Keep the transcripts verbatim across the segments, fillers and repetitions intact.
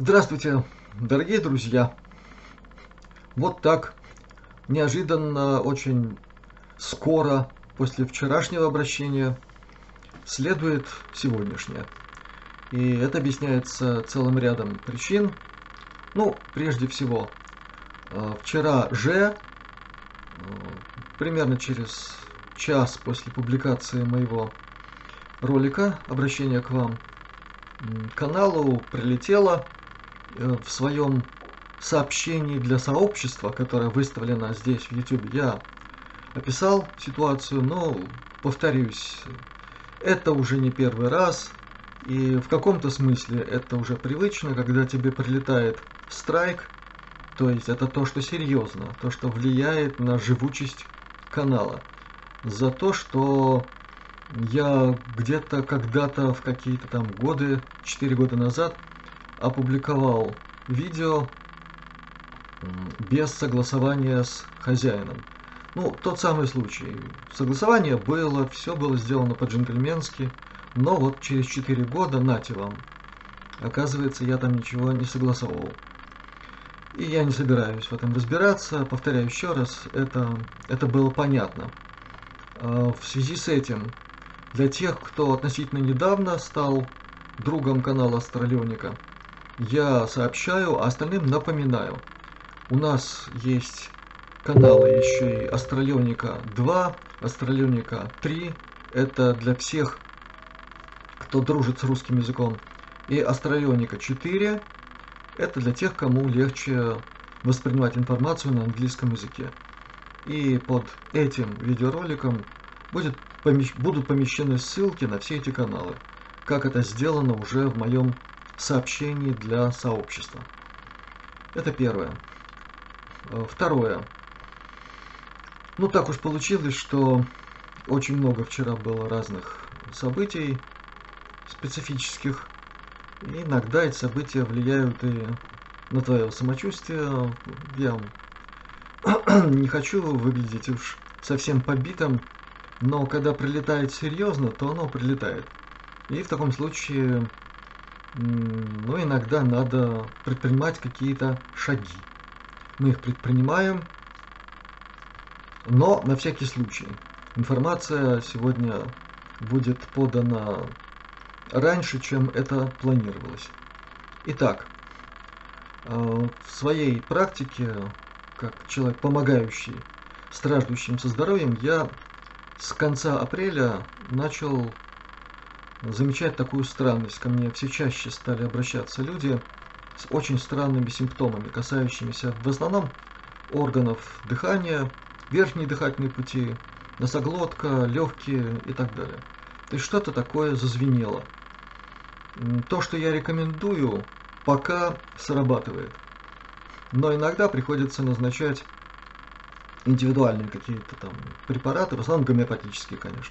Здравствуйте, дорогие друзья! Вот так, неожиданно, очень скоро после вчерашнего обращения следует сегодняшнее. И это объясняется целым рядом причин. Ну, прежде всего, э, вчера же, э, примерно через час после публикации моего ролика «Обращение к вам», м, каналу прилетело э, в своем сообщении для сообщества, которое выставлено здесь в YouTube. Я описал ситуацию, но, повторюсь, это уже не первый раз, и в каком-то смысле это уже привычно, когда тебе прилетает страйк, то есть это то, что серьезно, то, что влияет на живучесть канала, за то, что я где-то когда-то в какие-то там годы, четыре года назад, опубликовал видео без согласования с хозяином. Ну, тот самый случай. Согласование было, все было сделано по-джентльменски, но вот через четыре года, нате вам, оказывается, я там ничего не согласовывал. И я не собираюсь в этом разбираться. Повторяю еще раз, это, это было понятно. В связи с этим, для тех, кто относительно недавно стал другом канала Астралёника, я сообщаю, а остальным напоминаю. У нас есть каналы еще и Астралёника два, Астралёника три. Это для всех, кто дружит с русским языком. И Астралёника четыре. Это для тех, кому легче воспринимать информацию на английском языке. И под этим видеороликом будет, помещ, будут помещены ссылки на все эти каналы, как это сделано уже в моем сообщении для сообщества. Это первое. Второе. Ну, так уж получилось, что очень много вчера было разных событий специфических. И иногда эти события влияют и на твое самочувствие. Я не хочу выглядеть уж совсем побитым, но когда прилетает серьезно, то оно прилетает. И в таком случае, ну, иногда надо предпринимать какие-то шаги. Мы их предпринимаем, но на всякий случай. Информация сегодня будет подана раньше, чем это планировалось. Итак, в своей практике, как человек, помогающий страждущим со здоровьем, я с конца апреля начал замечать такую странность. Ко мне все чаще стали обращаться люди с очень странными симптомами, касающимися в основном органов дыхания, верхние дыхательные пути, носоглотка, легкие и так далее. То есть что-то такое зазвенело. То, что я рекомендую, пока срабатывает. Но иногда приходится назначать индивидуальные какие-то там препараты, в основном гомеопатические, конечно.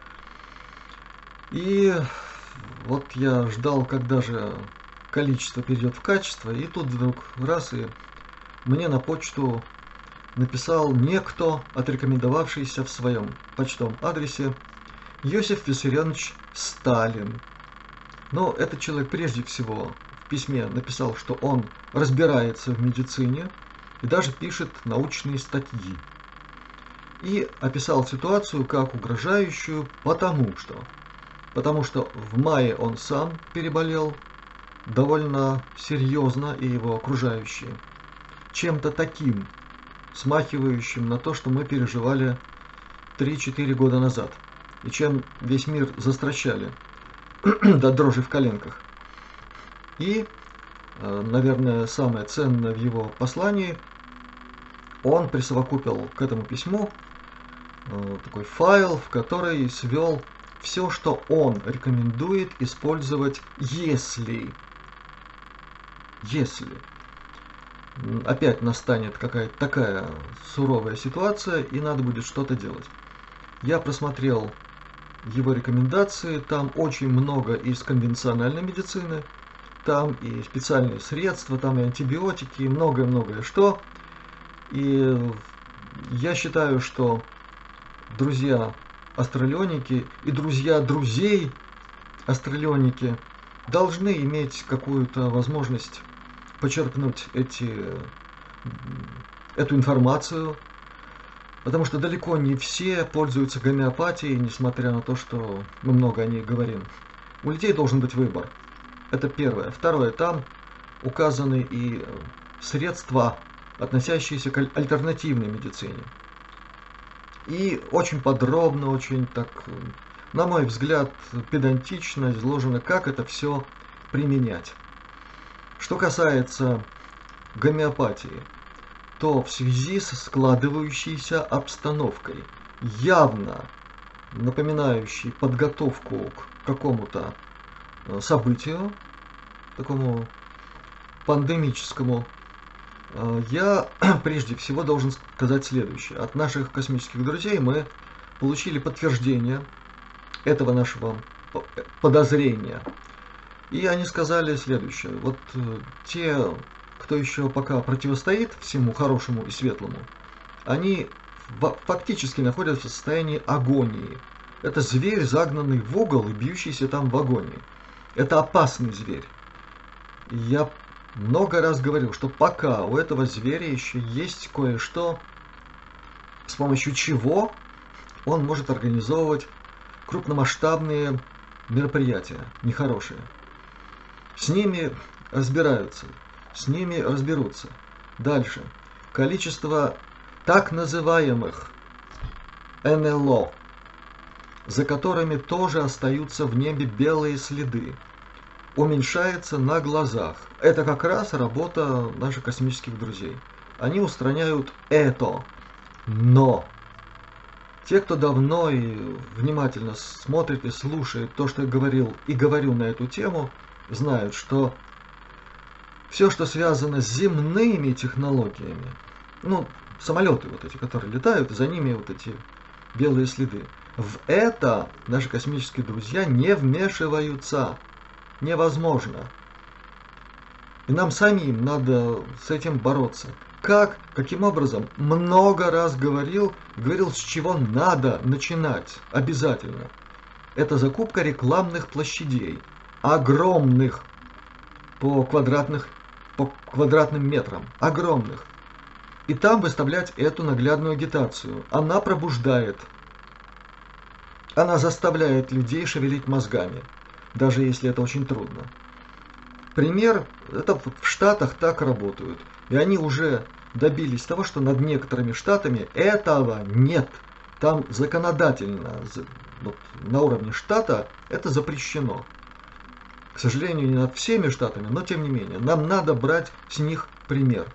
И вот я ждал, когда же количество перейдет в качество, и тут вдруг раз, и мне на почту написал некто, отрекомендовавшийся в своем почтовом адресе, Иосиф Виссарионович Сталин. Но этот человек прежде всего в письме написал, что он разбирается в медицине и даже пишет научные статьи. И описал ситуацию как угрожающую, потому что, потому что в мае он сам переболел довольно серьезно, и его окружающие, чем-то таким, смахивающим на то, что мы переживали три-четыре года назад, и чем весь мир застращали до дрожи в коленках. И, наверное, самое ценное в его послании, он присовокупил к этому письму такой файл, в который свел все, что он рекомендует использовать, если, если опять настанет какая-то такая суровая ситуация и надо будет что-то делать. Я просмотрел его рекомендации, там очень много из конвенциональной медицины, там и специальные средства, там и антибиотики, и многое-многое что. И я считаю, что друзья астралёники и друзья друзей астралёники должны иметь какую-то возможность почерпнуть эти, эту информацию, потому что далеко не все пользуются гомеопатией, несмотря на то, что мы много о ней говорим. У людей должен быть выбор. Это первое. Второе. Там указаны и средства, относящиеся к альтернативной медицине. И очень подробно, очень так, на мой взгляд, педантично изложено, как это все применять. Что касается гомеопатии, то в связи со складывающейся обстановкой, явно напоминающей подготовку к какому-то событию, такому пандемическому, я прежде всего должен сказать следующее. От наших космических друзей мы получили подтверждение этого нашего подозрения. И они сказали следующее. Вот те, кто еще пока противостоит всему хорошему и светлому, они фактически находятся в состоянии агонии. Это зверь, загнанный в угол и бьющийся там в агонии. Это опасный зверь. И я много раз говорил, что пока у этого зверя еще есть кое-что, с помощью чего он может организовывать крупномасштабные мероприятия, нехорошие. С ними разбираются, с ними разберутся. Дальше. Количество так называемых эн эл о, за которыми тоже остаются в небе белые следы, уменьшается на глазах. Это как раз работа наших космических друзей. Они устраняют это. Но те, кто давно и внимательно смотрит и слушает то, что я говорил и говорю на эту тему, знают, что все, что связано с земными технологиями, ну, самолеты вот эти, которые летают, за ними вот эти белые следы, в это наши космические друзья не вмешиваются. Невозможно. И нам самим надо с этим бороться. Как? Каким образом? Много раз говорил, говорил, с чего надо начинать. Обязательно. Это закупка рекламных площадей. Огромных. По, квадратных, по квадратным метрам. Огромных. И там выставлять эту наглядную агитацию. Она пробуждает. Она заставляет людей шевелить мозгами. Даже если это очень трудно. Пример, это в Штатах так работают. И они уже добились того, что над некоторыми штатами этого нет. Там законодательно, вот, на уровне штата это запрещено. К сожалению, не над всеми штатами, но тем не менее. Нам надо брать с них пример.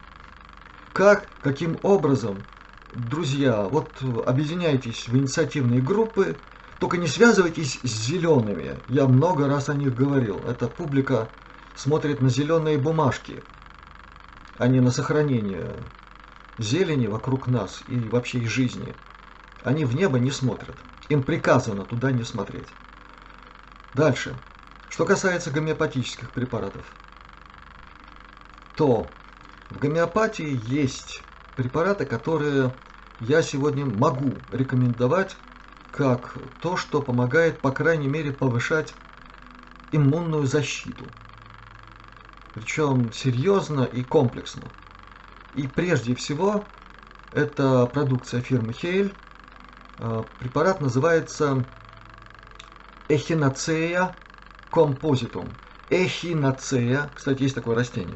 Как, каким образом, друзья, вот объединяйтесь в инициативные группы, только не связывайтесь с зелеными. Я много раз о них говорил. Эта публика смотрит на зеленые бумажки, а не на сохранение зелени вокруг нас и вообще и жизни. Они в небо не смотрят. Им приказано туда не смотреть. Дальше. Что касается гомеопатических препаратов, то в гомеопатии есть препараты, которые я сегодня могу рекомендовать как то, что помогает, по крайней мере, повышать иммунную защиту. Причем серьезно и комплексно. И прежде всего, это продукция фирмы Хейль. Препарат называется Эхиноцея композитум. Эхиноцея, кстати, есть такое растение.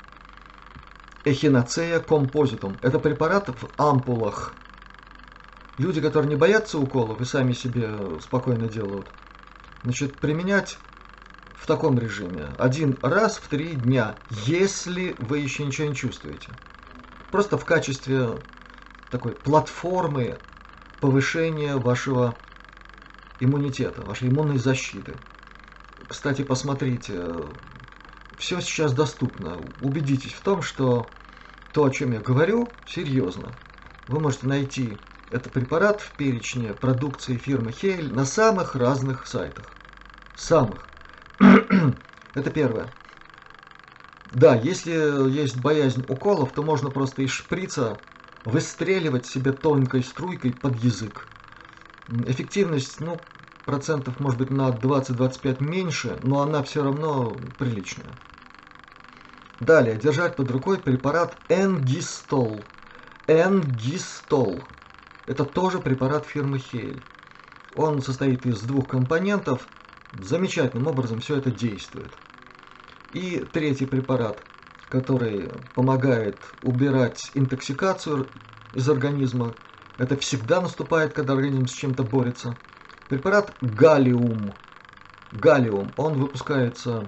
Эхиноцея композитум. Это препарат в ампулах. Люди, которые не боятся уколов и сами себе спокойно делают, значит, применять в таком режиме один раз в три дня, если вы еще ничего не чувствуете. Просто в качестве такой платформы повышения вашего иммунитета, вашей иммунной защиты. Кстати, посмотрите, все сейчас доступно. Убедитесь в том, что то, о чем я говорю, серьезно. Вы можете найти этот препарат в перечне продукции фирмы Хейль на самых разных сайтах. Самых. Это первое. Да, если есть боязнь уколов, то можно просто из шприца выстреливать себе тонкой струйкой под язык. Эффективность, ну, процентов может быть на двадцать-двадцать пять меньше, но она все равно приличная. Далее, держать под рукой препарат Энгистол. Энгистол. Это тоже препарат фирмы Хейль. Он состоит из двух компонентов. Замечательным образом все это действует. И третий препарат, который помогает убирать интоксикацию из организма. Это всегда наступает, когда организм с чем-то борется. Препарат Галлиум. Галлиум. Он выпускается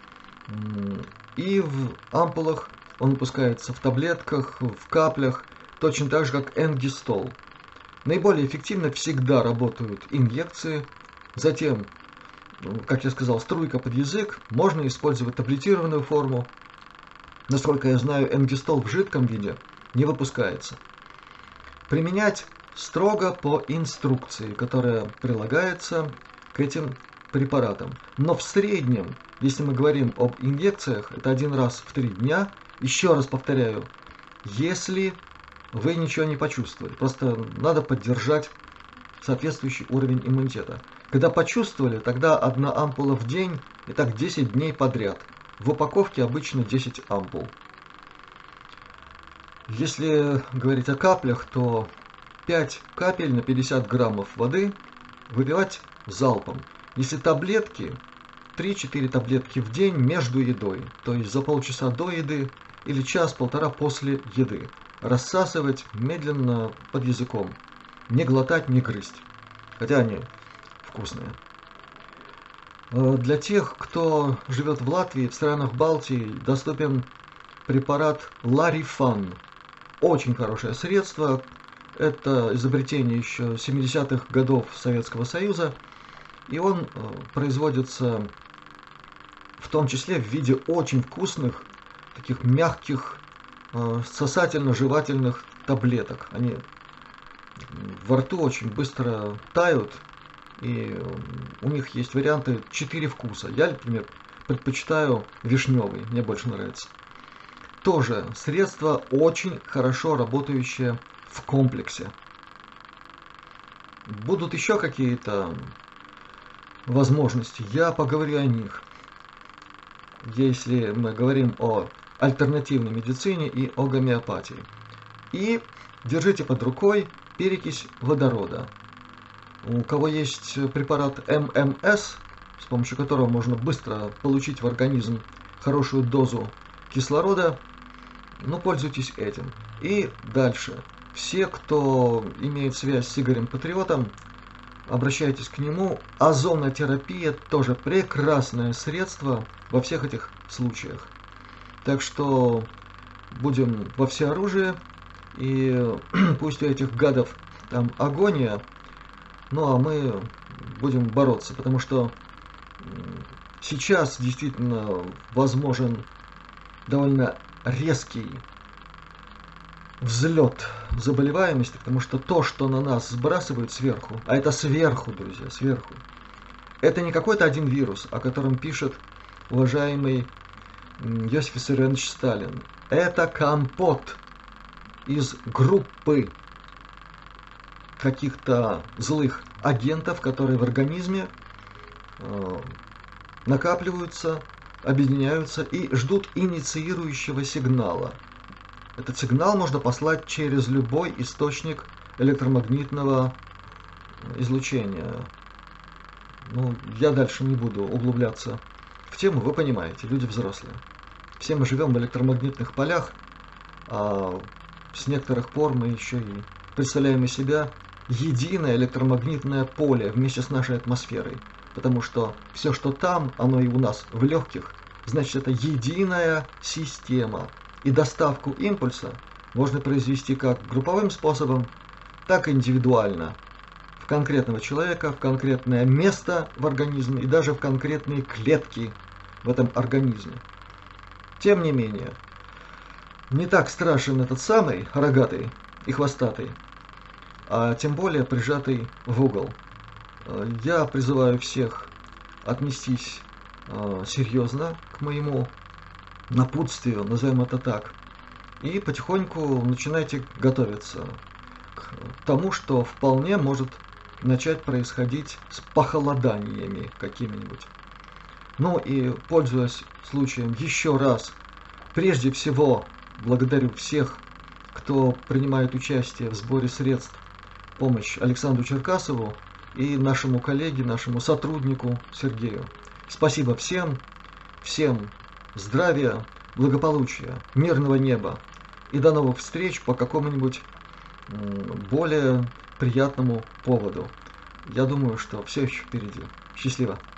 и в ампулах, он выпускается в таблетках, в каплях, точно так же, как Энгистол. Наиболее эффективно всегда работают инъекции. Затем, как я сказал, струйка под язык. Можно использовать таблетированную форму. Насколько я знаю, Энгистол в жидком виде не выпускается. Применять строго по инструкции, которая прилагается к этим препаратам. Но в среднем, если мы говорим об инъекциях, это один раз в три дня. Еще раз повторяю, если вы ничего не почувствовали, просто надо поддержать соответствующий уровень иммунитета. Когда почувствовали, тогда одна ампула в день, и так десять дней подряд. В упаковке обычно десять ампул. Если говорить о каплях, то пять капель на пятьдесят граммов воды выпивать залпом. Если таблетки, три-четыре таблетки в день между едой, то есть за полчаса до еды или час-полтора после еды. Рассасывать медленно под языком. Не глотать, не грызть. Хотя они вкусные. Для тех, кто живет в Латвии, в странах Балтии, доступен препарат Ларифан. Очень хорошее средство. Это изобретение еще семидесятых годов Советского Союза. И он производится в том числе в виде очень вкусных, таких мягких, сосательно-жевательных таблеток. Они во рту очень быстро тают, и у них есть варианты четыре вкуса. Я, например, предпочитаю вишневый, мне больше нравится. Тоже средство очень хорошо работающее в комплексе. Будут еще какие-то возможности, я поговорю о них. Если мы говорим о альтернативной медицине и о гомеопатии. И держите под рукой перекись водорода. У кого есть препарат эм эм эс, с помощью которого можно быстро получить в организм хорошую дозу кислорода, ну, пользуйтесь этим. И дальше. Все, кто имеет связь с Игорем Патриотом, обращайтесь к нему. Озонотерапия тоже прекрасное средство во всех этих случаях. Так что будем во всеоружии, и пусть у этих гадов там агония, ну а мы будем бороться, потому что сейчас действительно возможен довольно резкий взлет заболеваемости, потому что то, что на нас сбрасывают сверху, а это сверху, друзья, сверху, это не какой-то один вирус, о котором пишет уважаемый Иосиф Виссарионович Сталин. Это компот из группы каких-то злых агентов, которые в организме э, накапливаются, объединяются и ждут инициирующего сигнала. Этот сигнал можно послать через любой источник электромагнитного излучения. Ну, я дальше не буду углубляться в тему, вы понимаете, люди взрослые. Все мы живем в электромагнитных полях, а с некоторых пор мы еще и представляем из себя единое электромагнитное поле вместе с нашей атмосферой. Потому что все, что там, оно и у нас в легких, значит, это единая система. И доставку импульса можно произвести как групповым способом, так и индивидуально. В конкретного человека, в конкретное место в организме и даже в конкретные клетки в этом организме. Тем не менее, не так страшен этот самый рогатый и хвостатый, а тем более прижатый в угол. Я призываю всех отнестись э, серьезно к моему напутствию, назовем это так, и потихоньку начинайте готовиться к тому, что вполне может начать происходить с похолоданиями какими-нибудь. Ну и, пользуясь случаем, еще раз Прежде всего, благодарю всех, кто принимает участие в сборе средств в помощь Александру Черкасову и нашему коллеге, нашему сотруднику Сергею. Спасибо всем, всем здравия, благополучия, мирного неба и до новых встреч по какому-нибудь более приятному поводу. Я думаю, что все еще впереди. Счастливо!